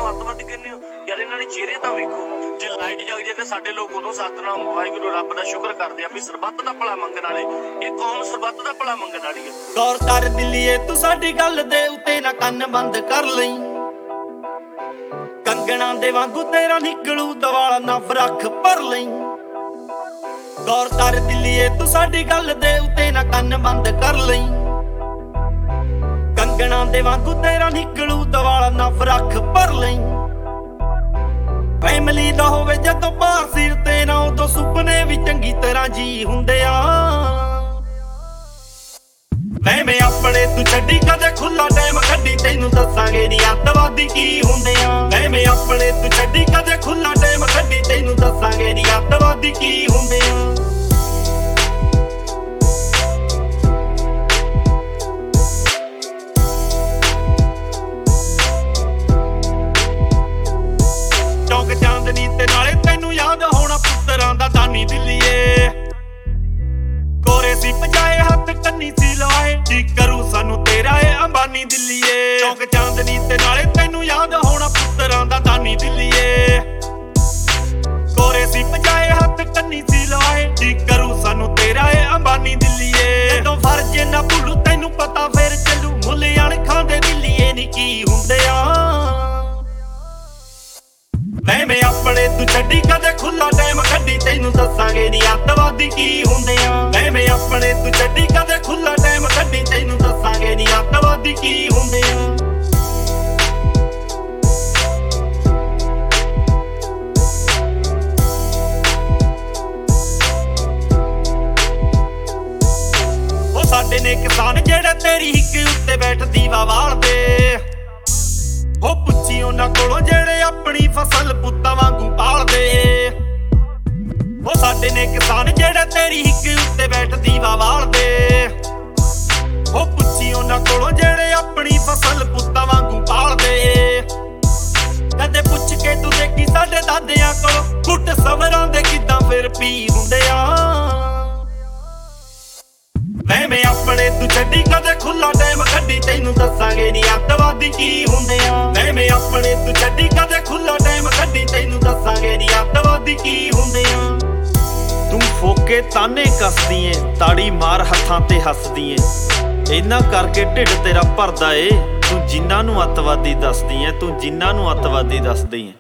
ਅੱਤਵਾਦੀ ਕਹਿੰਦੇ ਹੋ ਯਾਰ? ਇਹਨਾਂ ਦੇ ਚਿਹਰੇ ਤਾਂ ਵੇਖੋ, ਜੇ ਲਾਈਟ ਜਗ ਜੇ ਤੇ ਸਾਡੇ ਲੋਕ ਉਦੋਂ ਸਤਨਾਮ ਵਾਹਿਗੁਰੂ ਰੱਬ ਦਾ ਸ਼ੁਕਰ ਕਰਦੇ ਆ ਵੀ ਸਰਬੱਤ ਦਾ ਭਲਾ ਮੰਗਣ ਵਾਲੇ। ਇਹ ਕੌਮ ਸਰਬੱਤ ਦਾ ਭਲਾ ਮੰਗਣ ਵਾਲੀ ਹੈ। ਗੌਰ ਕਰ ਦਿੱਲੀਏ ਤੂੰ ਸਾਡੀ ਗੱਲ ਦੇ ਉੱਤੇ ਨਾ ਕੰਨ ਬੰਦ ਕਰ ਲਈ। ਕੰਗਣਾ ਦੇ ਵਾਂਗੂ ਤੇਰਾ ਨਿਕਲੂ ਦਵਾਲਾ ਨਾ ਫਰਖ ਭਰ ਲਈ। ਗੌਰ ਕਰ ਦਿੱਲੀਏ ਤੂੰ ਸਾਡੀ ਗੱਲ ਦੇ ਉੱਤੇ ਨਾ ਕੰਨ ਬੰਦ ਕਰ ਲਈ। ਕੰਗਣਾ ਦੇ ਵਾਂਗੂ ਤੇਰਾ ਨਿਕਲੂ ਦਵਾਲਾ ਨਾ ਫਰਖ ਭਰ ਲਈ। ਫੈਮਿਲੀ ਦਾ ਹੋਵੇ ਜਦੋਂ ਬਾਹਰ ਸਿਰ ਤੇ ਨਾ ਉਦੋਂ ਸੁਪਨੇ ਵੀ ਚੰਗੀ ਤਰ੍ਹਾਂ ਜੀ ਹੁੰਦੇ ਆ। ਮੈਂ ਆਪਣੇ ਤੂੰ ਛੱਡੀ ਕਦੇ ਖੁੱਲਾ ਟਾਈਮ ਕੱਢੀ, ਤੈਨੂੰ ਦੱਸਾਂਗੇ ਨੀ ਅੱਤਵਾਦੀ ਕੀ ਹੁੰਦੇ ਆ। ਮੈਂ ਆਪਣੇ ਤੂੰ ਛੱਡੀ ਕਦੇ ਖੁੱਲਾ ਟਾਈਮ ਕੱਢੀ, ਤੈਨੂੰ ਦੱਸਾਂਗੇ ਨੀ ਅੱਤਵਾਦੀ ਕੀ ਹੁੰਦੇ ਆ। ਚੌਂਕ ਚਾਂਦਨੀ ਤੇ ਨਾਲੇ ਤੈਨੂੰ ਯਾਦ ਹੋਣਾ ਪੁੱਤਰਾਂ ਦਾ ਦਾਨੀ ਦਿੱਲੀਏ। ਕੋਰੇ ਸੀ ਪਜਾਏ ਹੱਥ ਕੰਨੀ ਸੀ ਲਵਾਏ, ਜੀ ਕਰੂ ਸਾਨੂੰ ਤੇਰਾ ਏ ਅੰਬਾਨੀ ਦਿੱਲੀਏ। ਚੌਂਕ ਚਾਂਦਨੀ ਤੇ ਨਾਲੇ ਤੈਨੂੰ ਯਾਦ ਹੋਣਾ ਪੁੱਤਰਾਂ ਦਾ ਦਾਨੀ ਦਿੱਲੀਏ। ਕੋਰੇ ਸੀ ਪਜਾਏ ਹੱਥ ਕੰਨੀ ਸੀ ਲਵਾਏ, ਜੀ ਕਰੂ ਸਾਨੂੰ ਤੇਰਾ ਏ ਅੰਬਾਨੀ ਦਿੱਲੀਏ। ਜਦੋਂ ਫਰਜ਼ ਨਾ ਭੁੱਲੂ ਤੈਨੂੰ ਪਤਾ ਫੇਰ ਚੱਲੂ, ਮੁੱਲ ਅਣਖਾਂ ਦੇ ਦਿੱਲੀਏ ਨੀ ਕੀ ਹੁੰਦੇ ਆ। ਮੈਂ ਆਪਣੇ ਤੂੰ ਛੱਡੀ ਕਦੇ ਖੁੱਲਾ ਟਾਈਮ ਕੱਢੀ, ਤੈਨੂੰ ਦੱਸਾਂਗੇ ਨੀ ਅੱਤਵਾਦੀ ਕੀ ਹੁੰਦੇ ਆ। ਮੈਂ ਆਪਣੇ ਤੂੰ ਛੱਡੀ ਕਦੇ ਖੁੱਲਾ ਟਾਈਮ ਕੱਢੀ, ਤੈਨੂੰ ਦੱਸਾਂਗੇ ਨੀ ਅੱਤਵਾਦੀ ਕੀ ਹੁੰਦੇ ਆ। ਉਹ ਸਾਡੇ ਨੇ ਕਿਸਾਨ ਜਿਹੜੇ ਤੇਰੀ ਹਿੱਕ ਉੱਤੇ ਬੈਠ ਦੀਵਾ ਵਾਲਦੇ। ਉਹ ਪੁੱਛੀ ਉਹਨਾਂ ਕੋਲੋਂ ਜਿਹੜੇ ਆਪਣੀ ਫਸਲ ਪੁੱਤਾਂ ਵਾਂਗੂ ਪਾਲਦੇ। ਉਹ ਸਾਡੇ ਨੇ ਕਿਸਾਨ ਜਿਹੜੇ ਤੇਰੀ ਹਿੱਕ ਉੱਤੇ ਬੈਠ ਦੀਵਾ ਵਾਲਦੇ। ਉਹ ਪੁੱਛੀ ਉਹਨਾਂ ਕੋਲੋਂ ਜਿਹੜੇ ਆਪਣੀ ਫਸਲ ਪੁੱਤਾਂ ਵਾਂਗੂ ਪਾਲਦੇ। ਕਦੇ ਪੁੱਛ ਕੇ ਤੂੰ ਦੇਖੀ ਸਾਡੇ ਦਾਦਿਆਂ ਕੋਲੋਂ, ਘੁੱਟ ਸਬਰਾਂ ਦੇ ਕਿੱਦਾਂ ਫਿਰ ਪੀ ਹੁੰਦੇ ਆ। ਮੈਂ ਆਪਣੇ ਤੂੰ ਛੱਡੀ ਕਦੇ ਖੁੱਲਾ ਟਾਈਮ ਕੱਢੀ, ਤੈਨੂੰ ਦੱਸਾਂਗੇ ਨੀ ਅੱਤਵਾਦੀ ਕੀ ਹੁੰਦੇ ਆ। ਮੈਂ ਆਪਣੇ ਤੂੰ ਛੱਡੀ ਕਦੇ ਖੁੱਲਾ ਟਾਈਮ ਕੱਢੀ, ਤੈਨੂੰ ਦੱਸਾਂਗੇ ਨੀ ਅੱਤਵਾਦੀ ਕੀ ਹੁੰਦੇ ਆ। ਤੂੰ ਫੋਕੇ ਤਾਨੇ ਕੱਸਦੀ ਏ, ਤਾੜੀ ਮਾਰ ਹੱਥਾਂ ਤੇ ਹੱਸਦੀ ਏ, ਇਹਨਾਂ ਕਰਕੇ ਢਿੱਡ ਤੇਰਾ ਭਰਦਾ ਏ। ਤੂੰ ਜਿਨ੍ਹਾਂ ਨੂੰ ਅੱਤਵਾਦੀ ਦੱਸਦੀ ਏ, ਤੂੰ ਜਿਨ੍ਹਾਂ ਨੂੰ ਅੱਤਵਾਦੀ ਦੱਸਦੀ ਏ।